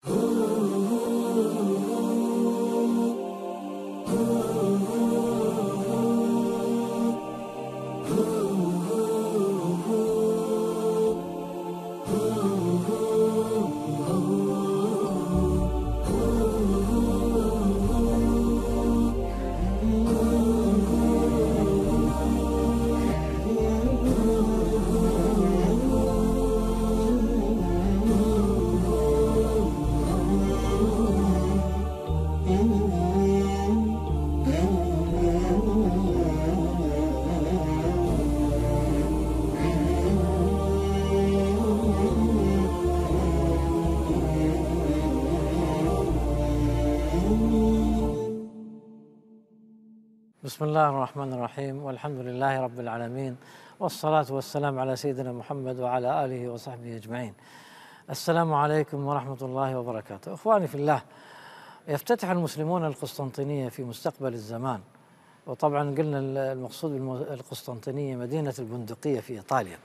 بسم الله الرحمن الرحيم، والحمد لله رب العالمين، والصلاة والسلام على سيدنا محمد وعلى آله وصحبه أجمعين. السلام عليكم ورحمة الله وبركاته. إخواني في الله، يفتتح المسلمون القسطنطينية في مستقبل الزمان، وطبعا قلنا المقصود بالقسطنطينية مدينة البندقية في إيطاليا.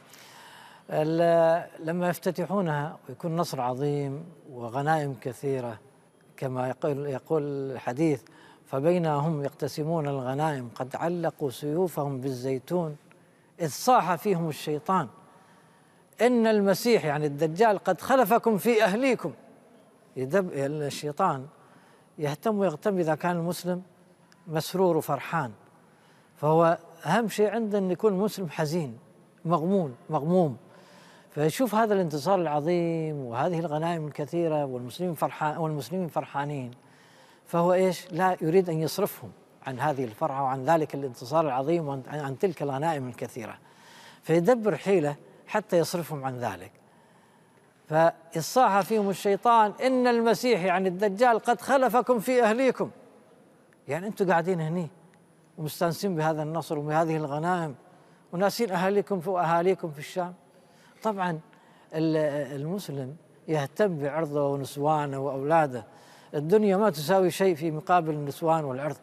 لما يفتتحونها ويكون نصر عظيم وغنائم كثيرة كما يقول الحديث: فبينما هم يقتسمون الغنائم قد علقوا سيوفهم بالزيتون إذ صاح فيهم الشيطان إن المسيح يعني الدجال قد خلفكم في أهليكم. الشيطان يهتم ويغتم إذا كان المسلم مسرور وفرحان، فهو أهم شيء عنده أن يكون المسلم حزين مغموم، فيشوف هذا الانتصار العظيم وهذه الغنائم الكثيرة والمسلمين فرحانين، فهو لا يريد أن يصرفهم عن هذه الفرحة وعن ذلك الانتصار العظيم وعن تلك الغنائم الكثيرة، فيدبر حيلة حتى يصرفهم عن ذلك. فإصاح فيهم الشيطان إن المسيح يعني الدجال قد خلفكم في أهليكم، يعني أنتم قاعدين هني ومستانسين بهذا النصر وبهذه الغنائم وناسين أهاليكم في الشام. طبعا المسلم يهتم بعرضه ونسوانه وأولاده، الدنيا ما تساوي شيء في مقابل النسوان والعرض،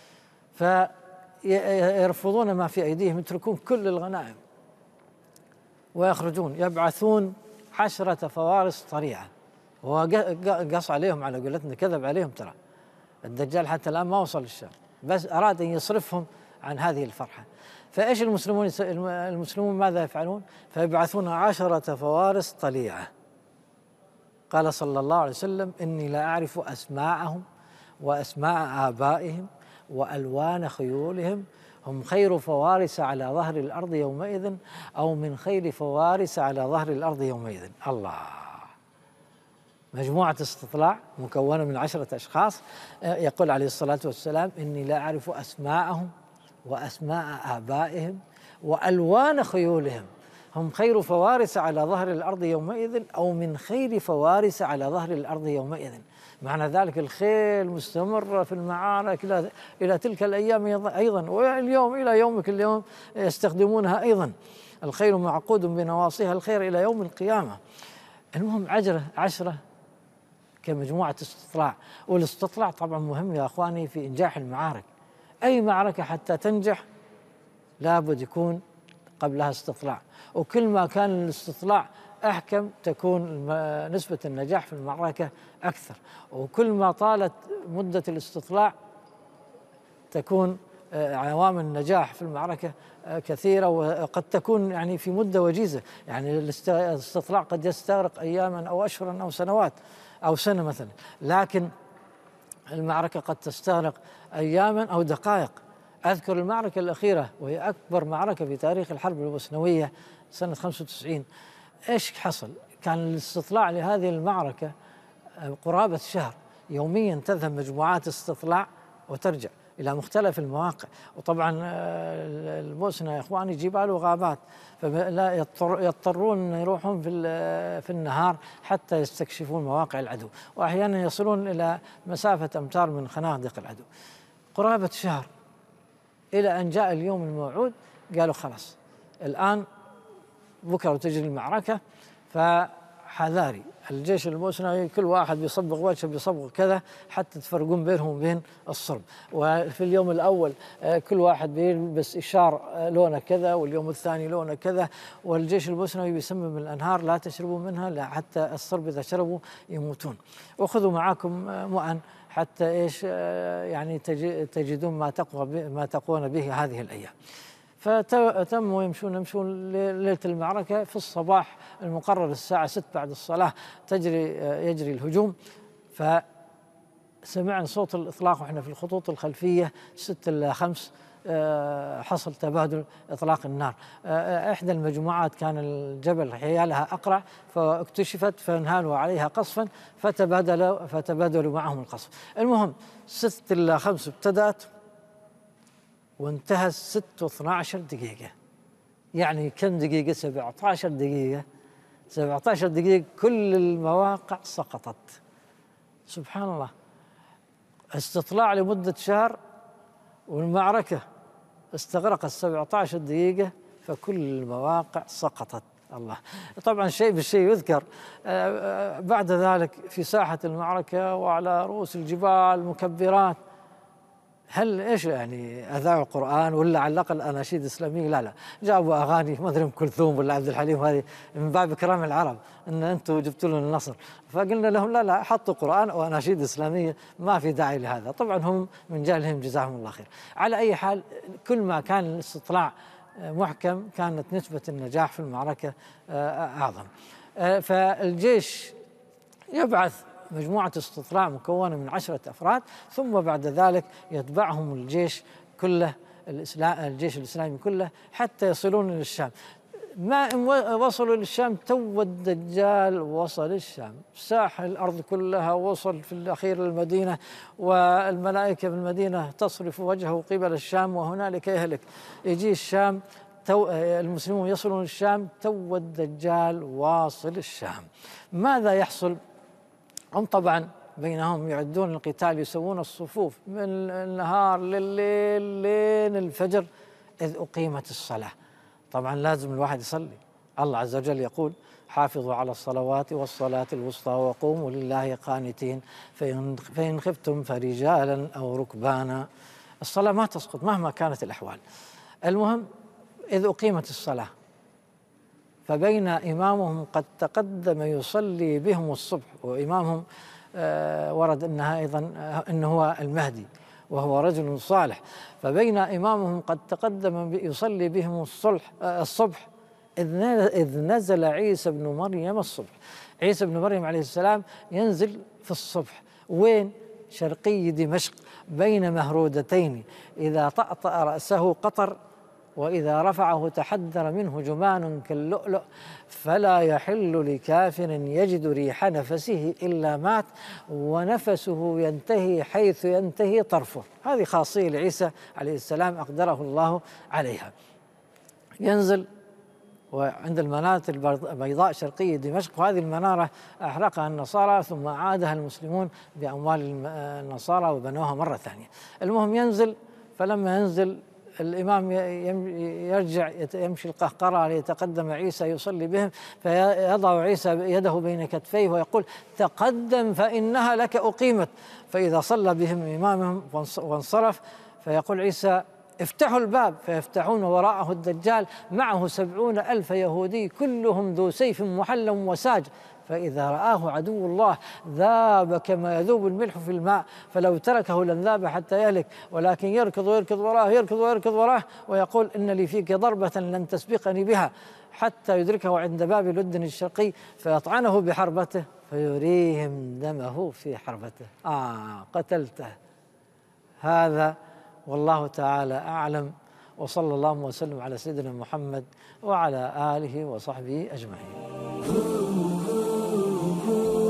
فيرفضون ما في أيديهم، يتركون كل الغنائم ويخرجون يبعثون 10 فوارس طريعة. هو قص عليهم على قولتنا، كذب عليهم، ترى الدجال حتى الآن ما وصل الشام، بس أراد أن يصرفهم عن هذه الفرحة. فإيش المسلمون ماذا يفعلون؟ فيبعثون 10 فوارس طليعة. قال صلى الله عليه وسلم: إني لا أعرف أسماءهم وأسماء آبائهم وألوان خيولهم، هم خير فوارس على ظهر الأرض يومئذ أو من خير فوارس على ظهر الأرض يومئذ. الله! مجموعة استطلاع مكونة من 10 أشخاص. يقول عليه الصلاة والسلام: إني لا أعرف أسماءهم وأسماء آبائهم وألوان خيولهم، هم خير فوارس على ظهر الأرض يومئذ أو من خير فوارس على ظهر الأرض يومئذ. معنى ذلك الخيل مستمرة في المعارك إلى تلك الأيام أيضا، واليوم إلى يومك اليوم يستخدمونها أيضا. الخيل معقود بنواصيها الخير إلى يوم القيامة. المهم 10 كمجموعة استطلاع، والاستطلاع طبعا مهم يا أخواني في إنجاح المعارك. أي معركة حتى تنجح لابد يكون قبلها استطلاع، وكل ما كان الاستطلاع أحكم تكون نسبة النجاح في المعركة أكثر، وكل ما طالت مدة الاستطلاع تكون عوامل النجاح في المعركة كثيرة، وقد تكون يعني في مدة وجيزة. يعني الاستطلاع قد يستغرق أياما أو أشهرا أو سنوات أو سنة مثلا، لكن المعركة قد تستغرق أياما أو دقائق. أذكر المعركة الأخيرة وهي أكبر معركة في تاريخ الحرب البوسنوية سنة 95. إيش حصل؟ كان الاستطلاع لهذه المعركة قرابة شهر، يوميا تذهب مجموعات استطلاع وترجع إلى مختلف المواقع. وطبعا البوسنة يا إخواني جبال وغابات، فلا يضطرون يروحون في النهار حتى يستكشفون مواقع العدو، وأحيانا يصلون إلى مسافة أمتار من خنادق العدو. قرابة شهر إلى أن جاء اليوم الموعود، قالوا خلاص الآن بكرة تجري المعركة، حذاري. الجيش الموسنوي كل واحد بيصبغ وجهه بيصبغ كذا حتى تفرقون بينهم وبين الصرب. وفي اليوم الأول كل واحد بيلبس إشار لونه كذا، واليوم الثاني لونه كذا. والجيش الموسنوي بيسمم الأنهار لا تشربوا منها حتى الصرب إذا شربوا يموتون. وخذوا معاكم مؤن حتى إيش يعني تجدون ما تقوون به هذه الأيام. فتموا يمشون ليلة المعركة. في الصباح المقرر الساعة 6 بعد الصلاة يجري الهجوم. فسمعنا صوت الإطلاق وإحنا في الخطوط الخلفية 6 إلى 5. حصل تبادل إطلاق النار. إحدى المجموعات كان الجبل حيالها أقرع فاكتشفت فانهالوا عليها قصفا فتبادلوا معهم القصف. المهم 6 إلى 5 ابتدأت وانتهت 6 و12 دقيقة. يعني كم دقيقة؟ 17 دقيقة. 17 دقيقة كل المواقع سقطت. سبحان الله، استطلاع لمدة شهر والمعركة استغرقت 17 دقيقة فكل المواقع سقطت. الله. طبعا شيء بالشيء يذكر بعد ذلك في ساحة المعركة وعلى رؤوس الجبال مكبرات. هل ايش يعني اذاعوا قرآن ولا على الاقل اناشيد اسلاميه؟ لا، جابوا اغاني ما ادري ام كلثوم ولا عبد الحليم، هذه من باب كرام العرب ان انتم جبتوا لنا النصر. فقلنا لهم لا حطوا قرآن او اناشيد اسلاميه، ما في داعي لهذا. طبعا هم من جهلهم جزاهم الله خير. على اي حال كل ما كان الاستطلاع محكم كانت نسبة النجاح في المعركة اعظم. فالجيش يبعث مجموعة استطلاع مكونة من 10 أفراد، ثم بعد ذلك يتبعهم الجيش كله، الجيش الإسلامي كله حتى يصلون إلى الشام. ما إن وصلوا للشام تو الدجال وصل الشام، ساح الأرض كلها، وصل في الأخير المدينة، والملائكة بالمدينة تصرف وجهه قبل الشام وهنالك يهلك. يجي الشام المسلمون يصلون الشام تو الدجال واصل الشام. ماذا يحصل؟ هم طبعا بينهم يعدون القتال، يسوون الصفوف من النهار لليل لين الفجر إذ أقيمت الصلاة. طبعا لازم الواحد يصلي. الله عز وجل يقول: حافظوا على الصلوات والصلاة الوسطى وقوموا لله قانتين فإن خفتم فرجالا أو ركبانا. الصلاة ما تسقط مهما كانت الأحوال. المهم إذ أقيمت الصلاة فبين إمامهم قد تقدم يصلي بهم الصبح، وإمامهم ورد أنها أيضا أنه هو المهدي وهو رجل صالح. فبين إمامهم قد تقدم يصلي بهم الصبح إذ نزل عيسى بن مريم الصبح. عيسى بن مريم عليه السلام ينزل في الصبح. وين؟ شرقي دمشق بين مهرودتين، إذا طأطأ رأسه قطر وإذا رفعه تحدر منه جمان كاللؤلؤ، فلا يحل لكافر يجد ريح نفسه إلا مات، ونفسه ينتهي حيث ينتهي طرفه. هذه خاصية لعيسى عليه السلام أقدره الله عليها. ينزل وعند المنارة البيضاء شرقية دمشق، وهذه المنارة أحرقها النصارى ثم أعادها المسلمون بأموال النصارى وبنوها مرة ثانية. المهم ينزل، فلما ينزل الإمام يرجع يمشي القهقرة ليتقدم عيسى يصلي بهم، فيضع عيسى يده بين كتفيه ويقول: تقدم فإنها لك أقيمت. فإذا صلى بهم إمامهم وانصرف فيقول عيسى: افتحوا الباب، فيفتحون وراءه الدجال معه 70,000 يهودي كلهم ذو سيف محلم وساج، فإذا رآه عدو الله ذاب كما يذوب الملح في الماء، فلو تركه لنذاب حتى يهلك، ولكن يركض ويركض وراه، يركض ويركض وراه، ويقول: إن لي فيك ضربة لن تسبقني بها، حتى يدركه عند باب لد الشرقي فيطعنه بحربته فيريهم دمه في حربته. قتلته. هذا والله تعالى أعلم، وصلى الله وسلم على سيدنا محمد وعلى آله وصحبه أجمعين.